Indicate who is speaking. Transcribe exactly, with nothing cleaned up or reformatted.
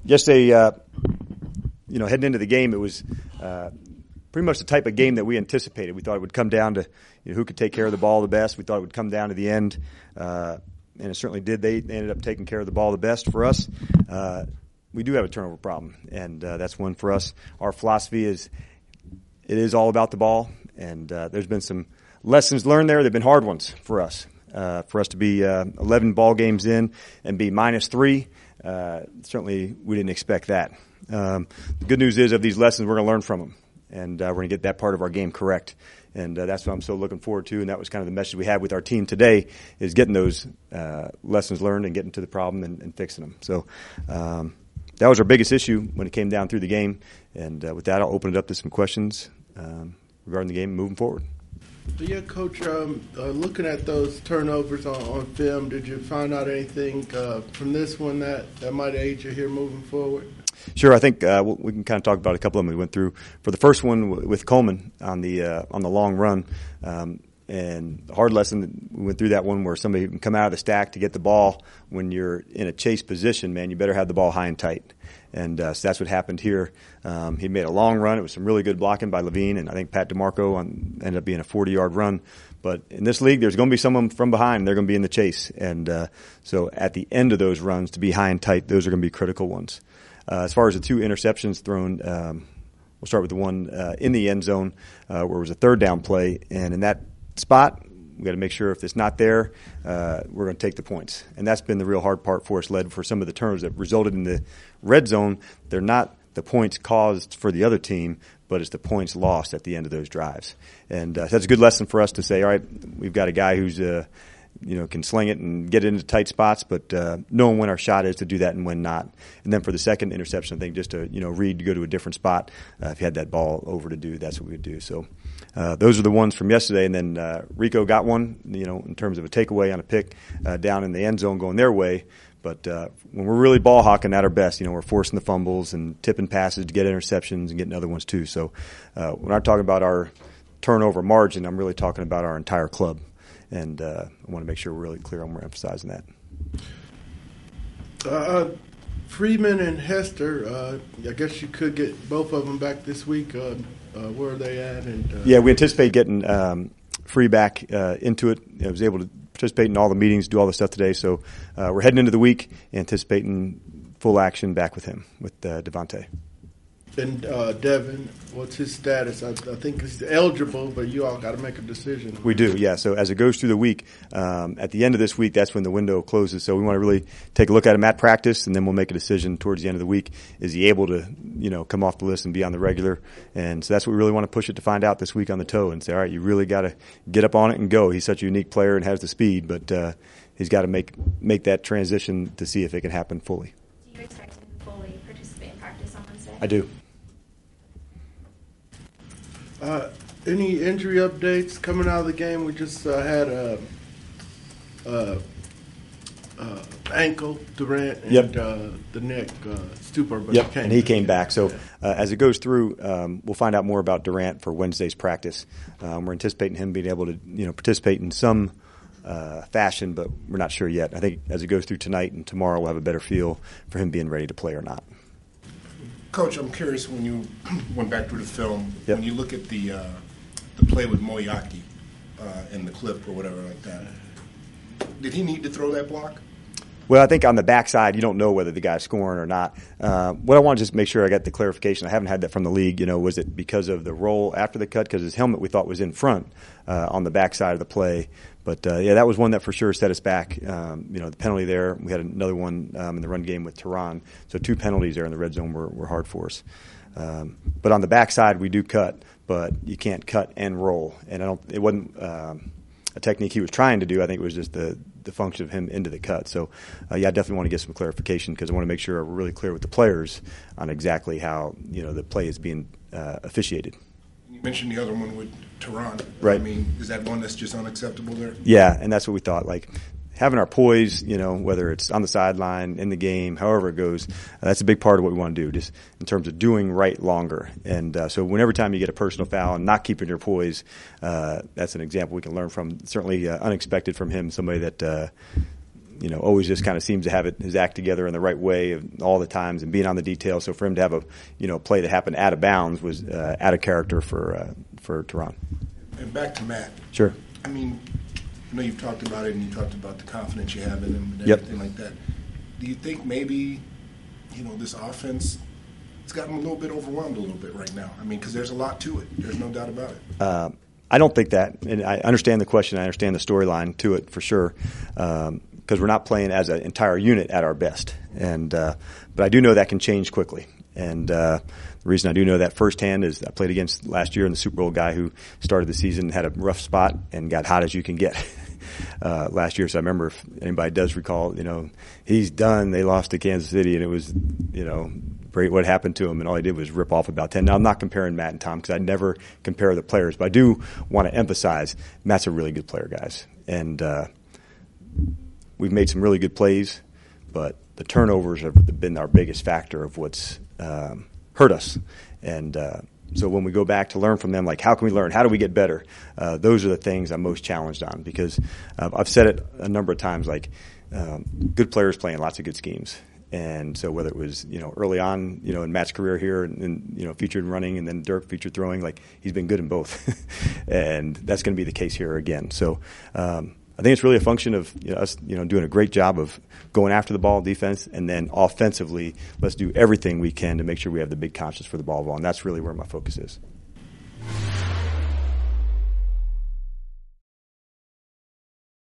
Speaker 1: yesterday, uh, you know, heading into the game, it was uh, pretty much the type of game that we anticipated. We thought it would come down to you know, who could take care of the ball the best. We thought it would come down to the end, uh, and it certainly did. They, they ended up taking care of the ball the best for us. Uh, we do have a turnover problem, and uh, that's one for us. Our philosophy is it is all about the ball, and uh, there's been some lessons learned there. They've been hard ones for us. Uh, for us to be uh, eleven ball games in and be minus three, uh, certainly we didn't expect that. Um, the good news is of these lessons, we're going to learn from them, and uh, we're going to get that part of our game correct. And uh, that's what I'm so looking forward to, and that was kind of the message we had with our team today, is getting those uh, lessons learned and getting to the problem and, and fixing them. So um, that was our biggest issue when it came down through the game. And uh, with that, I'll open it up to some questions um, regarding the game and moving forward.
Speaker 2: Yeah, Coach, um, uh, looking at those turnovers on, on film, did you find out anything uh, from this one that, that might aid you here moving forward?
Speaker 1: Sure. I think uh, we can kind of talk about a couple of them we went through. For the first one w- with Coleman on the uh, on the long run, um, and the hard lesson, we went through that one where somebody can come out of the stack to get the ball. When you're in a chase position, man, you better have the ball high and tight. And uh, so that's what happened here. Um, he made a long run. It was some really good blocking by Levine, and I think Pat DeMarco on, ended up being a forty-yard run. But in this league, there's going to be someone from behind, and they're going to be in the chase. And uh, so at the end of those runs, to be high and tight, those are going to be critical ones. Uh, as far as the two interceptions thrown, um, we'll start with the one uh, in the end zone uh, where it was a third down play. And in that spot, we got to make sure if it's not there, uh, we're going to take the points. And that's been the real hard part for us, led for some of the turnovers that resulted in the red zone. They're not the points caused for the other team, but it's the points lost at the end of those drives. And uh, that's a good lesson for us to say, all right, we've got a guy who's uh, – you know, can sling it and get it into tight spots, but uh, knowing when our shot is to do that and when not. And then for the second interception, I think just to, you know, read to go to a different spot. Uh, if you had that ball over to do, that's what we would do. So uh, those are the ones from yesterday. And then uh, Rico got one, you know, in terms of a takeaway on a pick uh, down in the end zone going their way. But uh, when we're really ball hawking at our best, you know, we're forcing the fumbles and tipping passes to get interceptions and getting other ones too. So uh, when I'm talking about our turnover margin, I'm really talking about our entire club. And uh, I want to make sure we're really clear on we're emphasizing that.
Speaker 2: Uh, Freeman and Hester, uh, I guess you could get both of them back this week. Uh, uh, where are they at? And uh,
Speaker 1: yeah, we anticipate getting um, Free back uh, into it. I was able to participate in all the meetings, do all the stuff today. So uh, we're heading into the week, anticipating full action back with him, with uh, Devontae.
Speaker 2: And uh, Devin, what's his status? I, I think he's eligible, but you all got to make a decision.
Speaker 1: We do, yeah. So as it goes through the week, um, at the end of this week, that's when the window closes. So we want to really take a look at him at practice, and then we'll make a decision towards the end of the week. Is he able to, you know, come off the list and be on the regular? And so that's what we really want to push it to find out this week on the toe and say, all right, you really got to get up on it and go. He's such a unique player and has the speed, but uh, he's got to make make that transition to see if it can happen fully.
Speaker 3: Do you expect him to fully participate in practice on Wednesday?
Speaker 1: I do.
Speaker 2: Uh, any injury updates coming out of the game? We just uh, had a, a, a ankle, Durant, and
Speaker 1: yep.
Speaker 2: uh, the neck, uh, Stupor. But
Speaker 1: yep,
Speaker 2: he
Speaker 1: and he came back. So uh, as it goes through, um, we'll find out more about Durant for Wednesday's practice. Um, we're anticipating him being able to, you know, participate in some uh, fashion, but we're not sure yet. I think as it goes through tonight and tomorrow, we'll have a better feel for him being ready to play or not.
Speaker 4: Coach, I'm curious, when you went back through the film,
Speaker 1: yep.
Speaker 4: when you look at the uh, the play with Moyaki uh, in the clip or whatever like that, did he need to throw that block?
Speaker 1: Well, I think on the backside, you don't know whether the guy's scoring or not. Uh, what I want to just make sure I got the clarification. I haven't had that from the league. You know, was it because of the roll after the cut? Because his helmet we thought was in front uh, on the backside of the play. But uh, yeah, that was one that for sure set us back. Um, you know, the penalty there. We had another one um, in the run game with Tehran. So two penalties there in the red zone were, were hard for us. Um, but on the backside, we do cut, but you can't cut and roll. And I don't. It wasn't um, a technique he was trying to do. I think it was just the the function of him into the cut. So, uh, yeah, I definitely want to get some clarification because I want to make sure we're really clear with the players on exactly how, you know, the play is being uh, officiated.
Speaker 4: You mentioned the other one with Tehran.
Speaker 1: Right.
Speaker 4: I mean, is that one that's just unacceptable there?
Speaker 1: Yeah, and that's what we thought. Like, having our poise, you know, whether it's on the sideline, in the game, however it goes, uh, that's a big part of what we want to do, just in terms of doing right longer. And uh, so whenever time you get a personal foul and not keeping your poise, uh, that's an example we can learn from. Certainly uh, unexpected from him, somebody that uh, you know, always just kind of seems to have it, his act together in the right way of all the times and being on the details. So for him to have a, you know, play that happened out of bounds was uh, out of character for uh, for Teron.
Speaker 4: And back to Matt.
Speaker 1: Sure.
Speaker 4: I mean, I know you've talked about it and you talked about the confidence you have in him and
Speaker 1: Yep.
Speaker 4: everything like that. Do you think maybe, you know, this offense, it's gotten a little bit overwhelmed a little bit right now? I mean, because there's a lot to it. There's no doubt about it.
Speaker 1: Uh, I don't think that, and I understand the question. I understand the storyline to it for sure, because um, we're not playing as an entire unit at our best. And uh, but I do know that can change quickly. And uh, the reason I do know that firsthand is I played against last year in the Super Bowl guy who started the season, had a rough spot, and got hot as you can get uh, last year. So I remember, if anybody does recall, you know, he's done. They lost to Kansas City, and it was, you know, great what happened to him, and all he did was rip off about ten. Now, I'm not comparing Matt and Tom because I never compare the players, but I do want to emphasize Matt's a really good player, guys. And uh, we've made some really good plays, but the turnovers have been our biggest factor of what's um, hurt us. And uh, so when we go back to learn from them, like, how can we learn? How do we get better? Uh, those are the things I'm most challenged on because uh, I've said it a number of times, like, um, good players playing lots of good schemes. And so whether it was, you know, early on, you know, in Matt's career here and, and you know, featured running and then Dirk featured throwing, like he's been good in both. And that's going to be the case here again. So um, I think it's really a function of you know, us, you know, doing a great job of going after the ball defense and then offensively, let's do everything we can to make sure we have the big conscience for the ball ball. And that's really where my focus is.